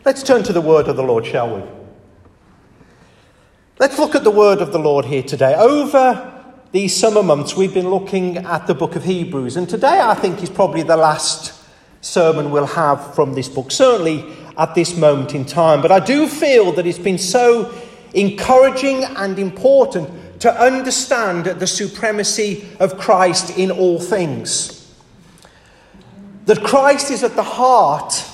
Let's turn to the word of the Lord, shall we? Let's look at the word of the Lord here today. Over these summer months, we've been looking at the book of Hebrews. And today, I think, is probably the last sermon we'll have from this book, certainly at this moment in time. But I do feel that it's been so encouraging and important to understand the supremacy of Christ in all things. That Christ is at the heart.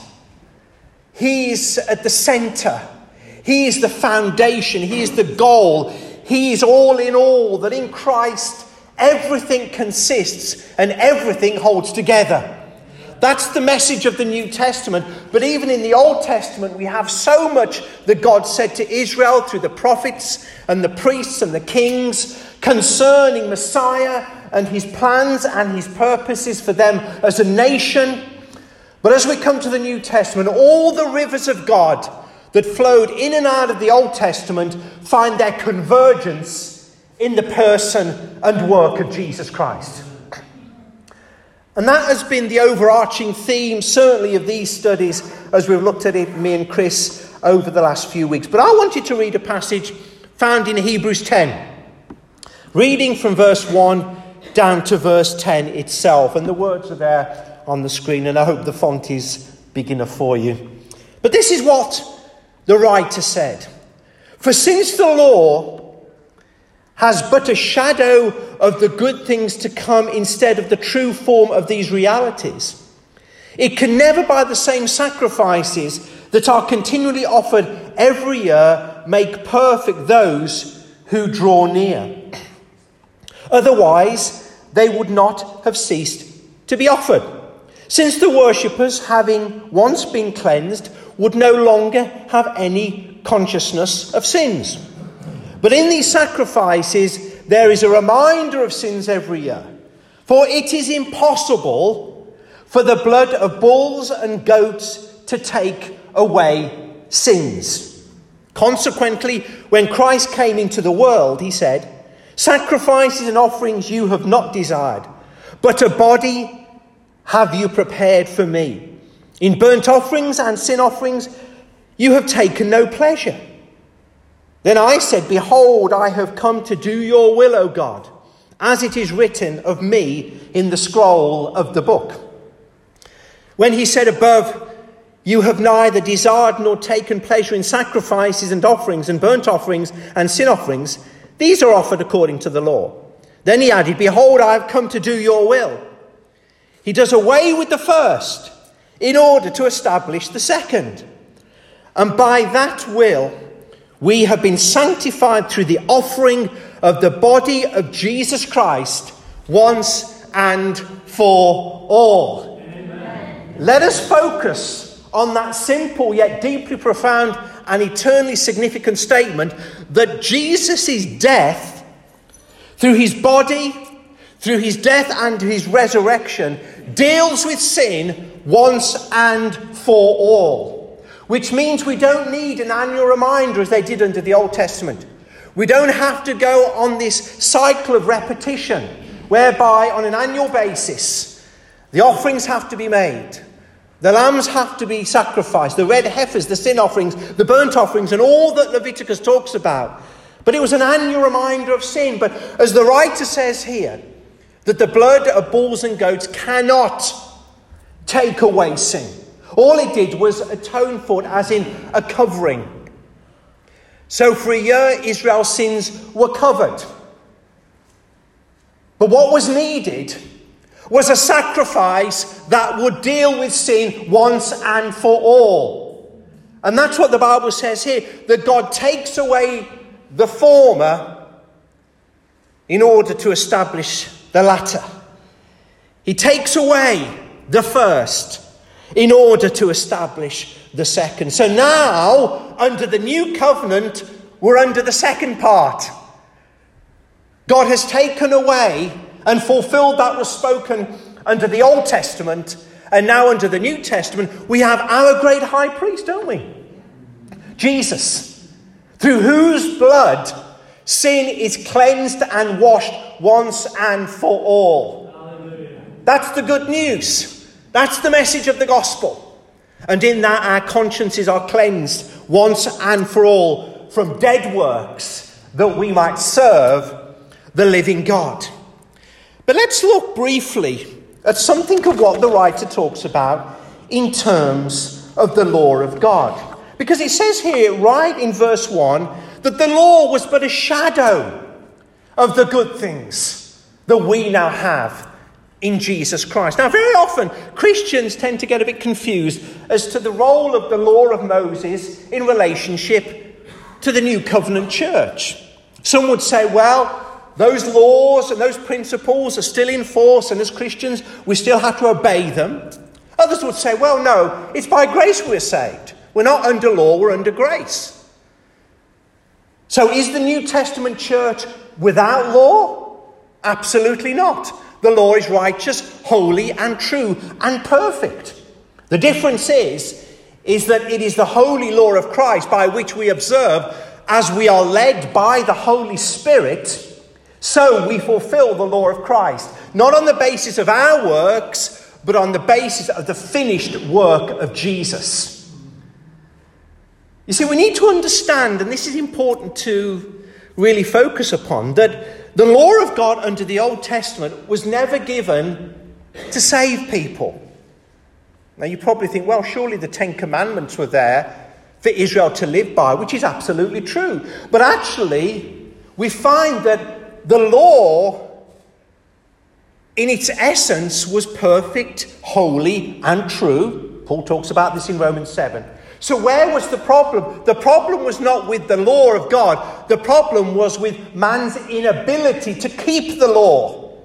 He is at the centre. He is the foundation. He is the goal. He is all in all. That in Christ everything consists and everything holds together. That's the message of the New Testament. But even in the Old Testament, we have so much that God said to Israel through the prophets and the priests and the kings concerning Messiah and his plans and his purposes for them as a nation. But as we come to the New Testament, all the rivers of God that flowed in and out of the Old Testament find their convergence in the person and work of Jesus Christ. And that has been the overarching theme, certainly, of these studies as we've looked at it, me and Chris, over the last few weeks. But I wanted to read a passage found in Hebrews 10, reading from verse 1 down to verse 10 itself. And the words are there on the screen, and I hope the font is big enough for you. But this is what the writer said. For since the law has but a shadow of the good things to come instead of the true form of these realities, it can never, by the same sacrifices that are continually offered every year, make perfect those who draw near. Otherwise, they would not have ceased to be offered, since the worshippers, having once been cleansed, would no longer have any consciousness of sins. But in these sacrifices, there is a reminder of sins every year. For it is impossible for the blood of bulls and goats to take away sins. Consequently, when Christ came into the world, he said, sacrifices and offerings you have not desired, but a body have you prepared for me. In burnt offerings and sin offerings you have taken no pleasure. Then I said, behold, I have come to do your will, O God, as it is written of me in the scroll of the book. When he said above, you have neither desired nor taken pleasure in sacrifices and offerings and burnt offerings and sin offerings, these are offered according to the law. Then he added, behold, I have come to do your will. He does away with the first in order to establish the second. And by that will, we have been sanctified through the offering of the body of Jesus Christ once and for all. Amen. Let us focus on that simple yet deeply profound and eternally significant statement that Jesus' death, through his body, through his death and his resurrection, deals with sin once and for all. Which means we don't need an annual reminder as they did under the Old Testament. We don't have to go on this cycle of repetition whereby on an annual basis the offerings have to be made. The lambs have to be sacrificed, the red heifers, the sin offerings, the burnt offerings, and all that Leviticus talks about. But it was an annual reminder of sin. But as the writer says here, that the blood of bulls and goats cannot take away sin. All it did was atone for it, as in a covering. So for a year, Israel's sins were covered. But what was needed was a sacrifice that would deal with sin once and for all. And that's what the Bible says here, that God takes away the former in order to establish the latter. He takes away the first in order to establish the second. So now, under the new covenant, we're under the second part. God has taken away and fulfilled that was spoken under the Old Testament, and now under the New Testament, we have our great high priest, don't we? Jesus, through whose blood sin is cleansed and washed once and for all. Hallelujah. That's the good news. That's the message of the gospel. And in that our consciences are cleansed once and for all from dead works, that we might serve the living God. But let's look briefly at something of what the writer talks about in terms of the law of God. Because it says here, right in verse 1, that the law was but a shadow of the good things that we now have in Jesus Christ. Now, very often, Christians tend to get a bit confused as to the role of the law of Moses in relationship to the New Covenant church. Some would say, well, those laws and those principles are still in force, and as Christians, we still have to obey them. Others would say, well, no, it's by grace we're saved. We're not under law, we're under grace. So is the New Testament church without law? Absolutely not. The law is righteous, holy, and true, and perfect. The difference is that it is the holy law of Christ by which we observe as we are led by the Holy Spirit. So we fulfill the law of Christ, not on the basis of our works, but on the basis of the finished work of Jesus. You see, we need to understand, and this is important to really focus upon, that the law of God under the Old Testament was never given to save people. Now you probably think, well, surely the Ten Commandments were there for Israel to live by, which is absolutely true. But actually, we find that the law, in its essence, was perfect, holy, and true. Paul talks about this in Romans 7. So where was the problem? The problem was not with the law of God. The problem was with man's inability to keep the law.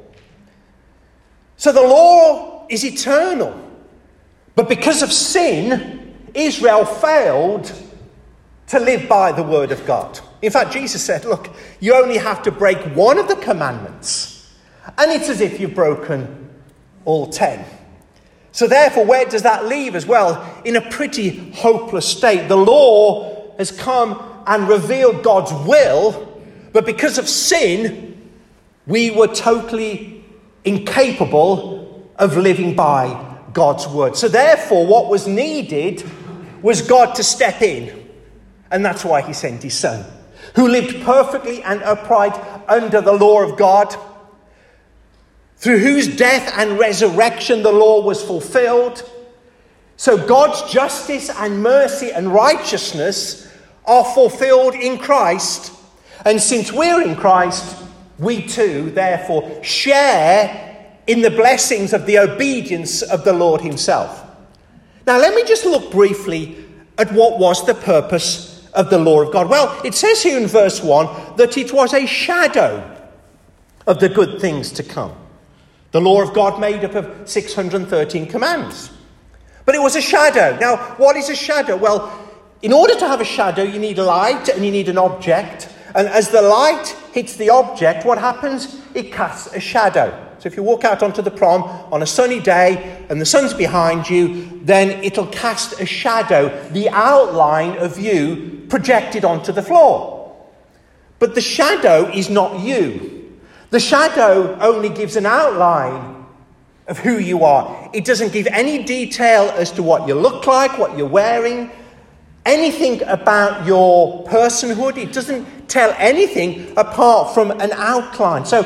So the law is eternal. But because of sin, Israel failed to live by the word of God. In fact, Jesus said, look, you only have to break one of the commandments, and it's as if you've broken all 10. So therefore, where does that leave us? Well, in a pretty hopeless state. The law has come and revealed God's will, but because of sin, we were totally incapable of living by God's word. So therefore, what was needed was God to step in. And that's why he sent his son, who lived perfectly and upright under the law of God, through whose death and resurrection the law was fulfilled. So God's justice and mercy and righteousness are fulfilled in Christ. And since we're in Christ, we too, therefore, share in the blessings of the obedience of the Lord himself. Now, let me just look briefly at what was the purpose of the law of God. Well, it says here in verse 1 that it was a shadow of the good things to come. The law of God made up of 613 commands. But it was a shadow. Now, what is a shadow? Well, in order to have a shadow, you need a light and you need an object. And as the light hits the object, what happens? It casts a shadow. So if you walk out onto the prom on a sunny day and the sun's behind you, then it'll cast a shadow, the outline of you projected onto the floor. But the shadow is not you. The shadow only gives an outline of who you are. It doesn't give any detail as to what you look like, what you're wearing, anything about your personhood. It doesn't tell anything apart from an outline. So,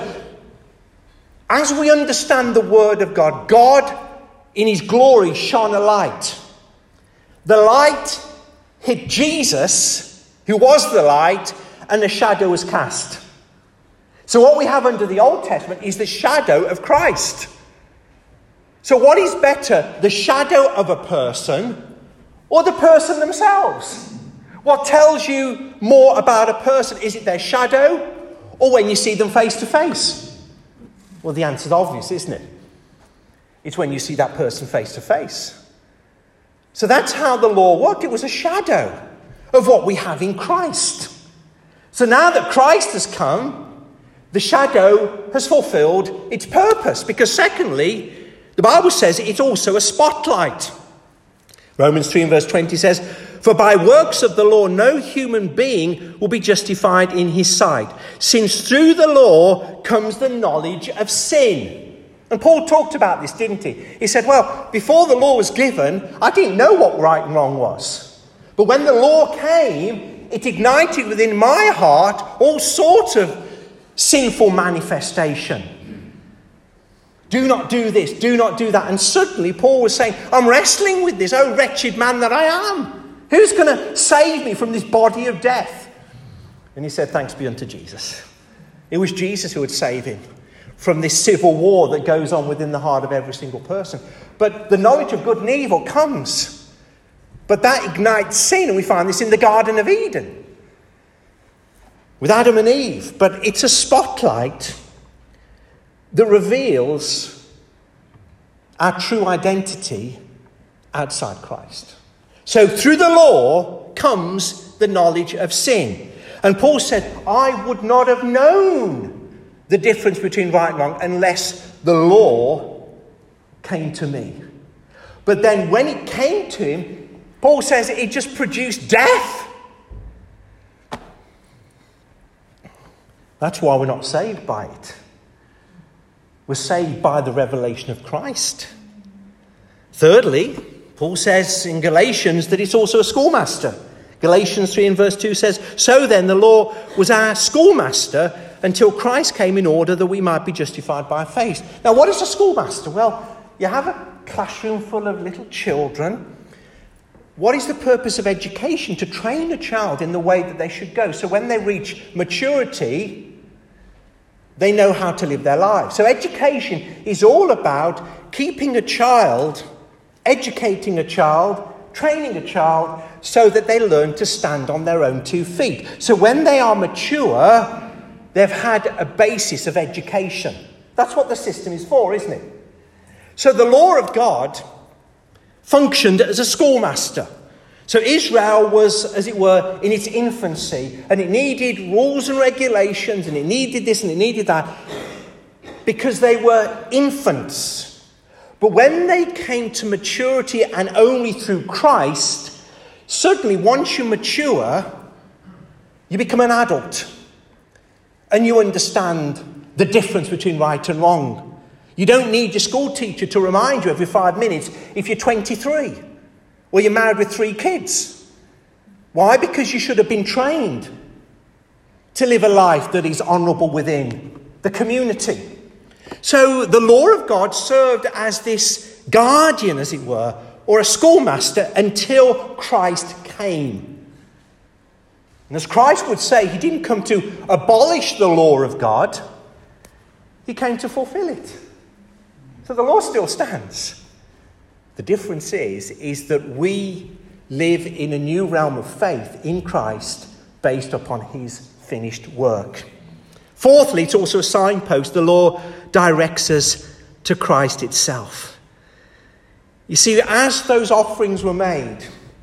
as we understand the word of God, God in his glory shone a light. The light hit Jesus, who was the light, and the shadow was cast. So what we have under the Old Testament is the shadow of Christ. So what is better, the shadow of a person or the person themselves? What tells you more about a person? Is it their shadow or when you see them face to face? Well, the answer's obvious, isn't it? It's when you see that person face to face. So that's how the law worked. It was a shadow of what we have in Christ. So now that Christ has come, the shadow has fulfilled its purpose. Because secondly, the Bible says it's also a spotlight. Romans 3 and verse 20 says, "For by works of the law no human being will be justified in his sight, since through the law comes the knowledge of sin." And Paul talked about this, didn't he? He said, well, before the law was given, I didn't know what right and wrong was. But when the law came, it ignited within my heart all sorts of sinful manifestation. Do not do this, do not do that. And suddenly Paul was saying, I'm wrestling with this, oh wretched man that I am. Who's going to save me from this body of death? And he said, thanks be unto Jesus. It was Jesus who would save him from this civil war that goes on within the heart of every single person. But the knowledge of good and evil comes. But that ignites sin, and we find this in the Garden of Eden with Adam and Eve. But it's a spotlight that reveals our true identity outside Christ. So through the law comes the knowledge of sin. And Paul said, I would not have known the difference between right and wrong unless the law came to me. But then when it came to him, Paul says it just produced death. That's why we're not saved by it. We're saved by the revelation of Christ. Thirdly, Paul says in Galatians that it's also a schoolmaster. Galatians 3 and verse 2 says, so then the law was our schoolmaster until Christ came in order that we might be justified by faith. Now, what is a schoolmaster? Well, you have a classroom full of little children. What is the purpose of education? To train a child in the way that they should go. So when they reach maturity, they know how to live their lives. So education is all about keeping a child, educating a child, training a child so that they learn to stand on their own 2 feet. So when they are mature, they've had a basis of education. That's what the system is for, isn't it? So the law of God functioned as a schoolmaster. So Israel was, as it were, in its infancy, and it needed rules and regulations, and it needed this and it needed that, because they were infants. But when they came to maturity, and only through Christ, suddenly once you mature, you become an adult. And you understand the difference between right and wrong. You don't need your school teacher to remind you every 5 minutes if you're 23 or you're married with 3 kids. Why? Because you should have been trained to live a life that is honourable within the community. So the law of God served as this guardian, as it were, or a schoolmaster until Christ came. And as Christ would say, he didn't come to abolish the law of God. He came to fulfill it. So the law still stands. The difference is that we live in a new realm of faith in Christ based upon his finished work. Fourthly, it's also a signpost. The law directs us to Christ itself. You see, as those offerings were made,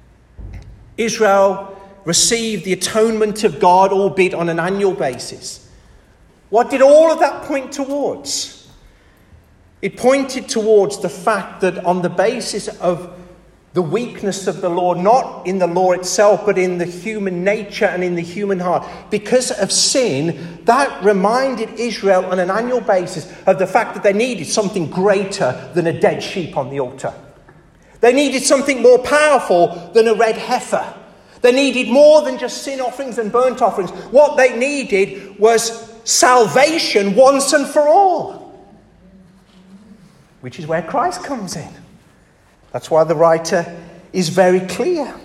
Israel received the atonement of God, albeit on an annual basis. What did all of that point towards? It pointed towards the fact that on the basis of the weakness of the law, not in the law itself, but in the human nature and in the human heart, because of sin, that reminded Israel on an annual basis of the fact that they needed something greater than a dead sheep on the altar. They needed something more powerful than a red heifer. They needed more than just sin offerings and burnt offerings. What they needed was salvation once and for all, which is where Christ comes in. That's why the writer is very clear.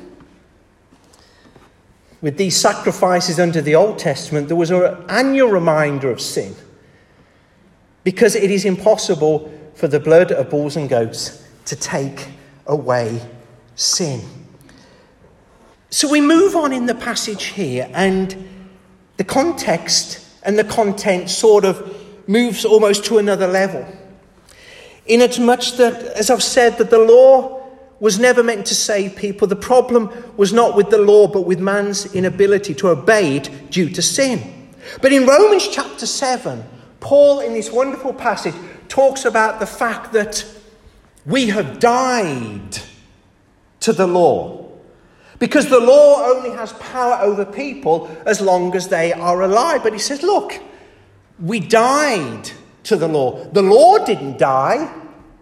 With these sacrifices under the Old Testament, there was an annual reminder of sin, because it is impossible for the blood of bulls and goats to take away sin. So we move on in the passage here, and the context and the content sort of moves almost to another level. Inasmuch that, as I've said, that the law was never meant to save people. The problem was not with the law, but with man's inability to obey it due to sin. But in Romans chapter 7, Paul, in this wonderful passage, talks about the fact that we have died to the law. Because the law only has power over people as long as they are alive. But he says, look, we died to the law. The law didn't die.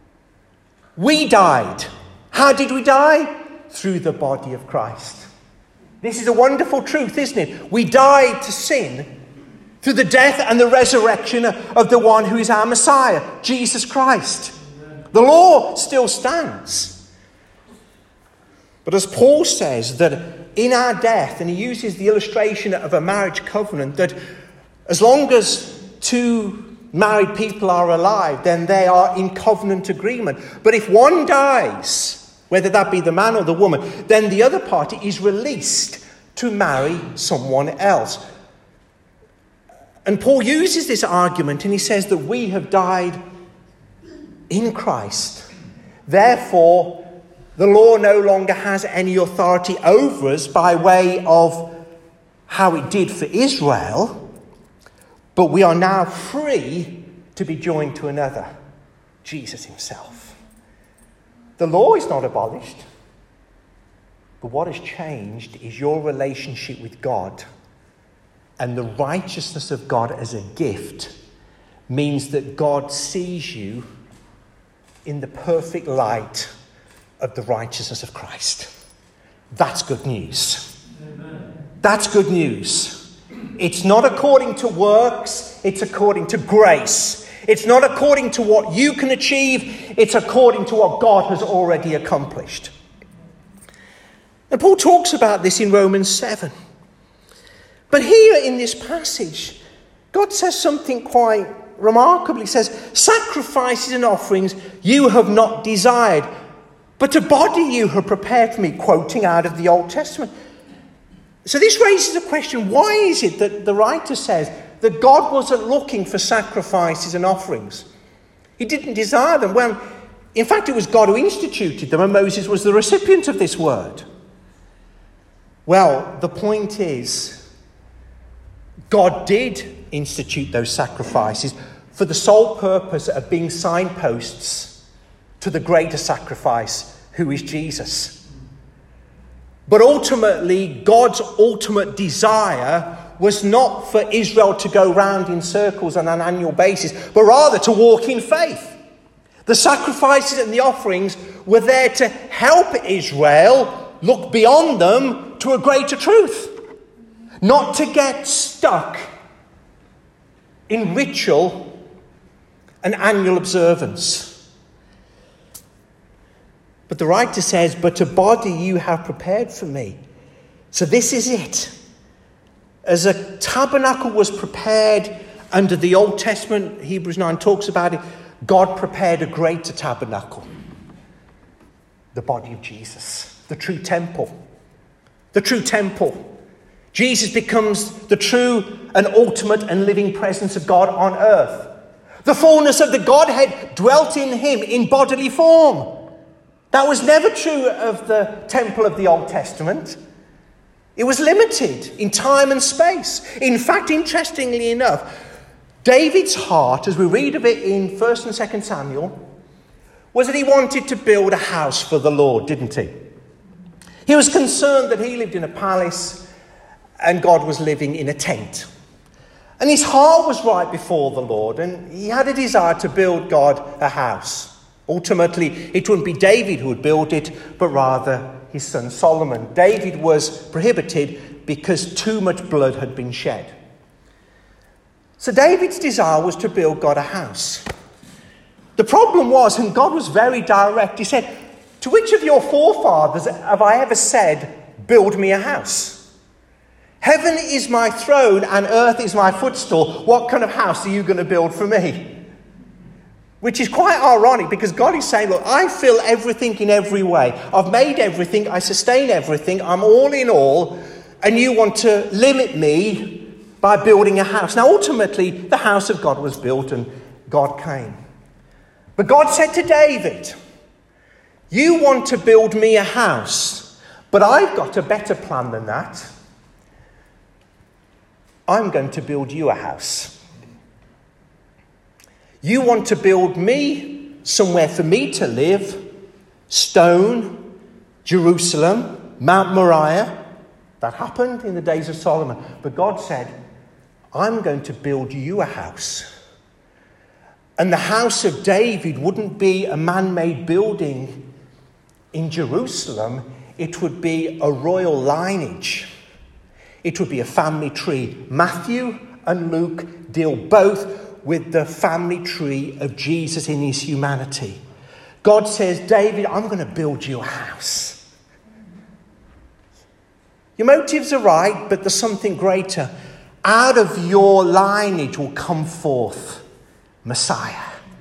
We died. How did we die? Through the body of Christ. This is a wonderful truth, isn't it? We died to sin through the death and the resurrection of the one who is our Messiah, Jesus Christ. The law still stands. But as Paul says, that in our death, and he uses the illustration of a marriage covenant, that as long as two married people are alive, then they are in covenant agreement. But if one dies, whether that be the man or the woman, then the other party is released to marry someone else. And Paul uses this argument and he says that we have died in Christ. Therefore, the law no longer has any authority over us by way of how it did for Israel, but we are now free to be joined to another, Jesus himself. The law is not abolished, but what has changed is your relationship with God. And the righteousness of God as a gift means that God sees you in the perfect light of the righteousness of Christ. That's good news. Amen. That's good news. It's not according to works, it's according to grace. It's not according to what you can achieve, it's according to what God has already accomplished. And Paul talks about this in Romans 7. But here in this passage, God says something quite remarkable. He says, sacrifices and offerings you have not desired, but a body you have prepared for me, quoting out of the Old Testament. So this raises a question. Why is it that the writer says that God wasn't looking for sacrifices and offerings? He didn't desire them. Well, in fact, it was God who instituted them, and Moses was the recipient of this word. Well, the point is, God did institute those sacrifices for the sole purpose of being signposts to the greater sacrifice, who is Jesus. But ultimately, God's ultimate desire was not for Israel to go round in circles on an annual basis, but rather to walk in faith. The sacrifices and the offerings were there to help Israel look beyond them to a greater truth. Not to get stuck in ritual and annual observance. But the writer says, but a body you have prepared for me. So this is it. As a tabernacle was prepared under the Old Testament, Hebrews 9 talks about it, God prepared a greater tabernacle. The body of Jesus. The true temple. The true temple. Jesus becomes the true and ultimate and living presence of God on earth. The fullness of the Godhead dwelt in him in bodily form. That was never true of the temple of the Old Testament. It was limited in time and space. In fact, interestingly enough, David's heart, as we read of it in 1 and 2 Samuel, was that he wanted to build a house for the Lord, didn't he? He was concerned that he lived in a palace and God was living in a tent. And his heart was right before the Lord, and he had a desire to build God a house. Ultimately, it wouldn't be David who would build it, but rather his son Solomon. David was prohibited because too much blood had been shed. So David's desire was to build God a house. The problem was, and God was very direct, he said, to which of your forefathers have I ever said, build me a house? Heaven is my throne and earth is my footstool. What kind of house are you going to build for me? Which is quite ironic, because God is saying, look, I fill everything in every way. I've made everything. I sustain everything. I'm all in all. And you want to limit me by building a house. Now, ultimately, the house of God was built and God came. But God said to David, you want to build me a house, but I've got a better plan than that. I'm going to build you a house. You want to build me somewhere for me to live, stone, Jerusalem, Mount Moriah. That happened in the days of Solomon. But God said, I'm going to build you a house. And the house of David wouldn't be a man-made building in Jerusalem. It would be a royal lineage. It would be a family tree. Matthew and Luke deal both with the family tree of Jesus in his humanity. God says, David, I'm going to build you a house. Your motives are right, but there's something greater. Out of your lineage will come forth Messiah.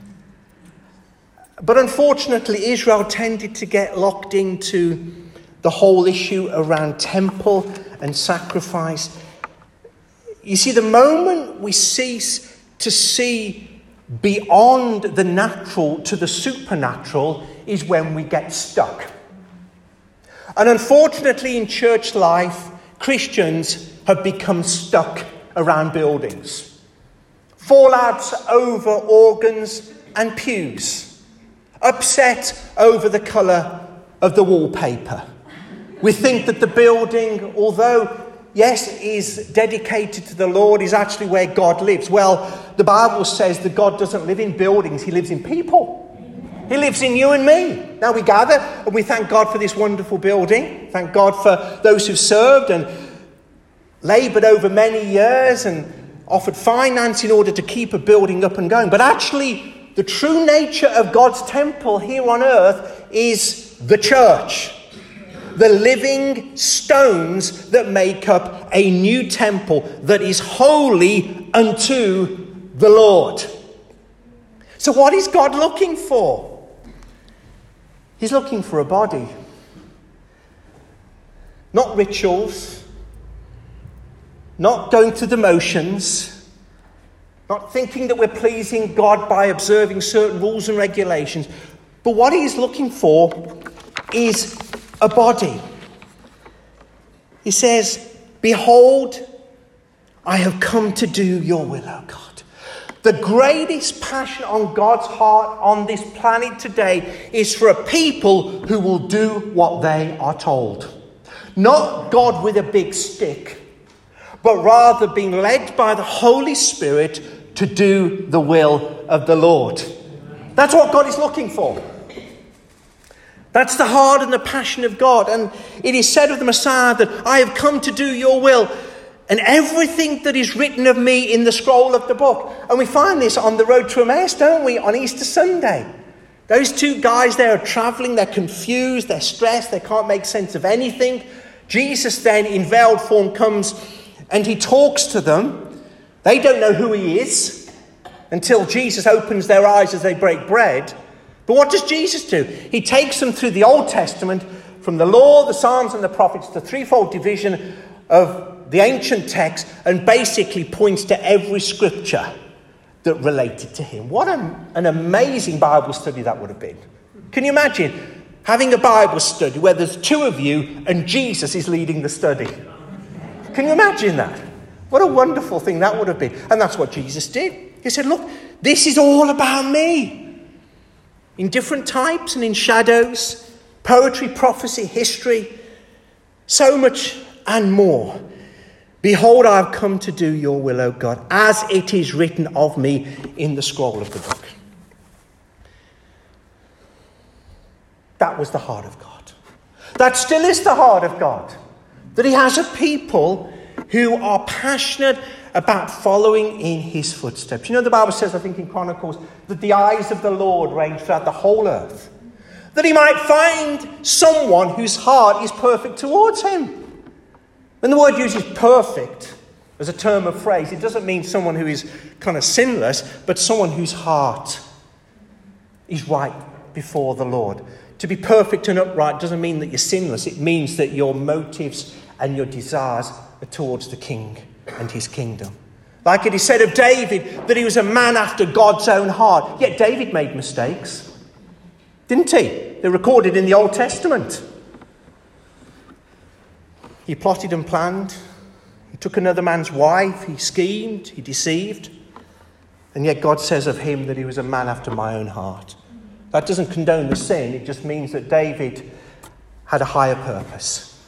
But unfortunately, Israel tended to get locked into the whole issue around temple and sacrifice. You see, the moment we cease to see beyond the natural to the supernatural is when we get stuck. And unfortunately, in church life, Christians have become stuck around buildings. Fallouts over organs and pews. Upset over the colour of the wallpaper. We think that the building, although, yes, is dedicated to the Lord, is actually where God lives. Well, the Bible says that God doesn't live in buildings, he lives in people. He lives in you and me. Now we gather and we thank God for this wonderful building. Thank God for those who've served and laboured over many years and offered finance in order to keep a building up and going. But actually, the true nature of God's temple here on earth is the church. The living stones that make up a new temple that is holy unto the Lord. So what is God looking for? He's looking for a body. Not rituals. Not going through the motions. Not thinking that we're pleasing God by observing certain rules and regulations. But what he's looking for is a body. He says, behold, I have come to do your will, O God. The greatest passion on God's heart on this planet today is for a people who will do what they are told. Not God with a big stick, but rather being led by the Holy Spirit to do the will of the Lord. That's what God is looking for. That's the heart and the passion of God. And it is said of the Messiah that I have come to do your will. And everything that is written of me in the scroll of the book. And we find this on the road to Emmaus, don't we? On Easter Sunday. Those two guys there are travelling. They're confused. They're stressed. They can't make sense of anything. Jesus then in veiled form comes and he talks to them. They don't know who he is until Jesus opens their eyes as they break bread. But what does Jesus do? He takes them through the Old Testament, from the law, the Psalms and the prophets, the threefold division of the ancient text, and basically points to every scripture that related to him. What an amazing Bible study that would have been. Can you imagine having a Bible study where there's two of you and Jesus is leading the study? Can you imagine that? What a wonderful thing that would have been. And that's what Jesus did. He said, look, this is all about me. In different types and in shadows, poetry, prophecy, history, so much and more. Behold, I have come to do your will, O God, as it is written of me in the scroll of the book. That was the heart of God. That still is the heart of God. That he has a people who are passionate about following in his footsteps. You know, the Bible says, I think in Chronicles, that the eyes of the Lord range throughout the whole earth. That he might find someone whose heart is perfect towards him. When the word uses perfect as a term of phrase, it doesn't mean someone who is kind of sinless, but someone whose heart is right before the Lord. To be perfect and upright doesn't mean that you're sinless. It means that your motives and your desires are towards the King and his kingdom. Like it is said of David, that he was a man after God's own heart. Yet David made mistakes, didn't he? They're recorded in the Old Testament. He plotted and planned. He took another man's wife. He schemed. He deceived. And yet God says of him that he was a man after my own heart. That doesn't condone the sin. It just means that David had a higher purpose.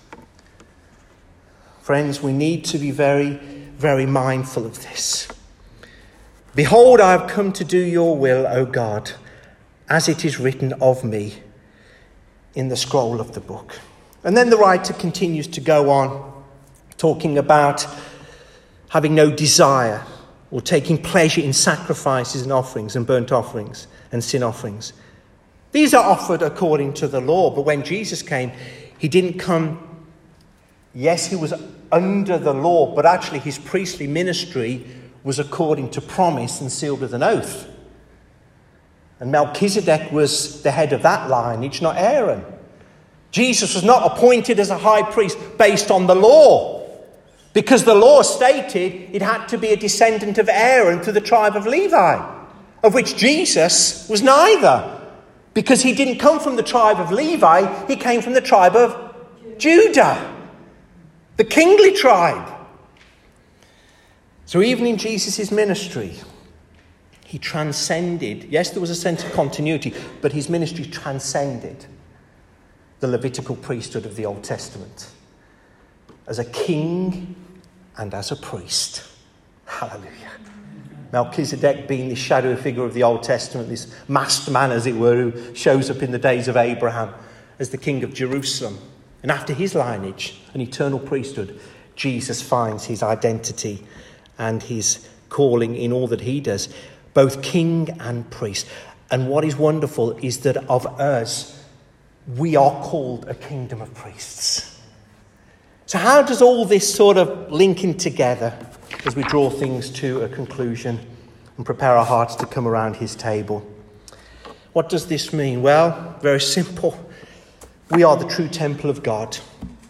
Friends, we need to be very, very mindful of this. Behold, I have come to do your will, O God, as it is written of me in the scroll of the book. And then the writer continues to go on, talking about having no desire or taking pleasure in sacrifices and offerings and burnt offerings and sin offerings. These are offered according to the law, but when Jesus came, he didn't come. Yes, he was under the law, but actually his priestly ministry was according to promise and sealed with an oath. And Melchizedek was the head of that lineage, not Aaron. Jesus was not appointed as a high priest based on the law, because the law stated it had to be a descendant of Aaron through the tribe of Levi, of which Jesus was neither, because he didn't come from the tribe of Levi, he came from the tribe of Judah, the kingly tribe. So even in Jesus' ministry, he transcended. Yes, there was a sense of continuity, but his ministry transcended the Levitical priesthood of the Old Testament as a king and as a priest. Hallelujah. Melchizedek being the shadow figure of the Old Testament, this masked man, as it were, who shows up in the days of Abraham as the king of Jerusalem. And after his lineage, an eternal priesthood, Jesus finds his identity and his calling in all that he does, both king and priest. And what is wonderful is that of us, we are called a kingdom of priests. So how does all this sort of link in together as we draw things to a conclusion and prepare our hearts to come around his table? What does this mean? Well, very simple. We are the true temple of God.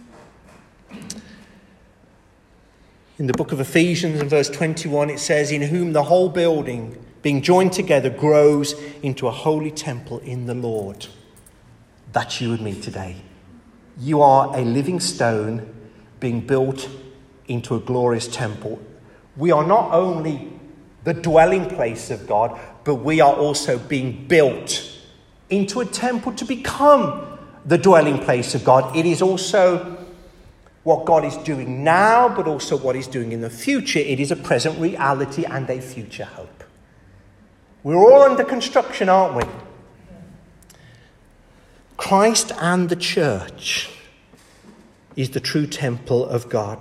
In the book of Ephesians, in verse 21, it says, in whom the whole building, being joined together, grows into a holy temple in the Lord. That's you and me today. You are a living stone being built into a glorious temple. We are not only the dwelling place of God, but we are also being built into a temple to become the dwelling place of God. It is also what God is doing now, but also what he's doing in the future. It is a present reality and a future hope. We're all under construction, aren't we? Christ and the church is the true temple of God.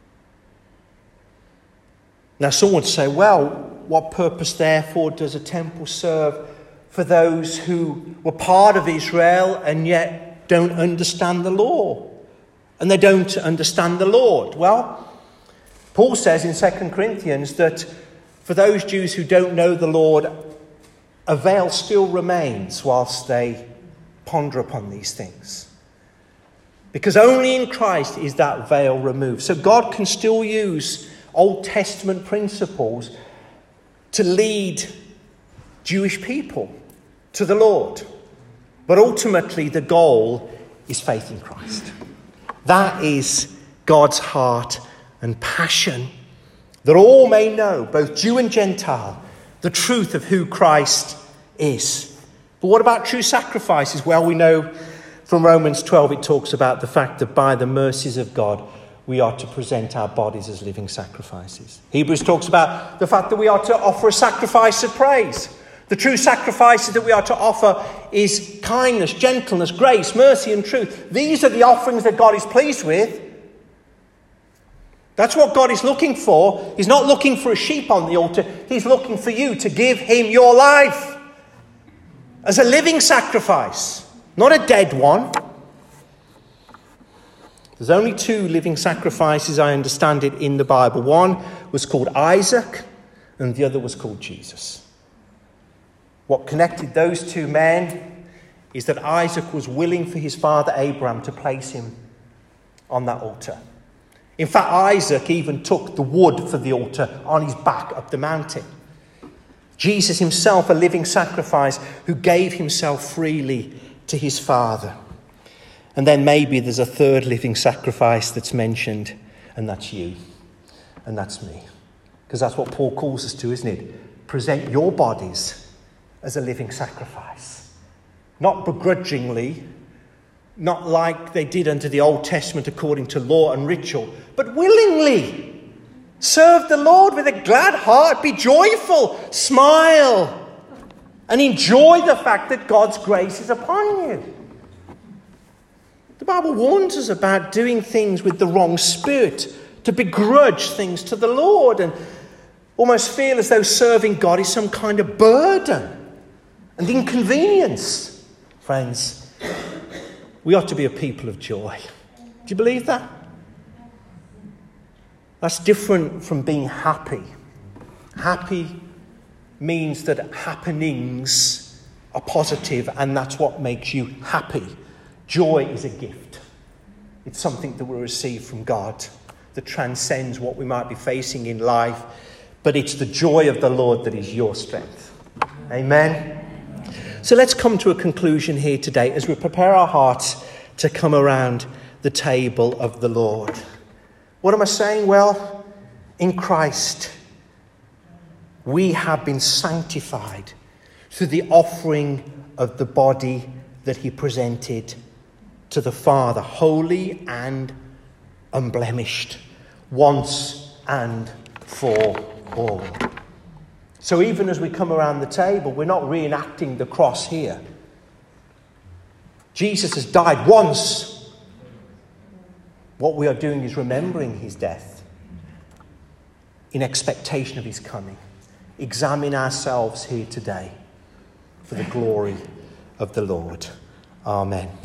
Now, some would say, well, what purpose, therefore, does a temple serve for those who were part of Israel and yet don't understand the law? And they don't understand the Lord. Well, Paul says in 2 Corinthians that for those Jews who don't know the Lord, a veil still remains whilst they ponder upon these things. Because only in Christ is that veil removed. So God can still use Old Testament principles to lead Jewish people to the Lord. But ultimately the goal is faith in Christ. That is God's heart and passion, that all may know, both Jew and Gentile, the truth of who Christ is. But what about true sacrifices? Well, we know from Romans 12 it talks about the fact that by the mercies of God we are to present our bodies as living sacrifices. Hebrews talks about the fact that we are to offer a sacrifice of praise. The true sacrifices that we are to offer is kindness, gentleness, grace, mercy and truth. These are the offerings that God is pleased with. That's what God is looking for. He's not looking for a sheep on the altar. He's looking for you to give him your life as a living sacrifice, not a dead one. There's only two living sacrifices, I understand it, in the Bible. One was called Isaac and the other was called Jesus. What connected those two men is that Isaac was willing for his father Abraham to place him on that altar. In fact, Isaac even took the wood for the altar on his back up the mountain. Jesus himself, a living sacrifice, who gave himself freely to his Father. And then maybe there's a third living sacrifice that's mentioned, and that's you, and that's me. Because that's what Paul calls us to, isn't it? Present your bodies as a living sacrifice. Not begrudgingly, not like they did under the Old Testament according to law and ritual, but willingly. Serve the Lord with a glad heart. Be joyful. Smile. And enjoy the fact that God's grace is upon you. The Bible warns us about doing things with the wrong spirit, to begrudge things to the Lord and almost feel as though serving God is some kind of burden and inconvenience. Friends, we ought to be a people of joy. Do you believe that? That's different from being happy. Happy means that happenings are positive and that's what makes you happy. Joy is a gift. It's something that we receive from God that transcends what we might be facing in life. But it's the joy of the Lord that is your strength. Amen. So let's come to a conclusion here today as we prepare our hearts to come around the table of the Lord. What am I saying? Well, in Christ, we have been sanctified through the offering of the body that he presented to the Father, holy and unblemished, once and for all. So even as we come around the table, we're not reenacting the cross here. Jesus has died once. What we are doing is remembering his death in expectation of his coming. Examine ourselves here today for the glory of the Lord. Amen.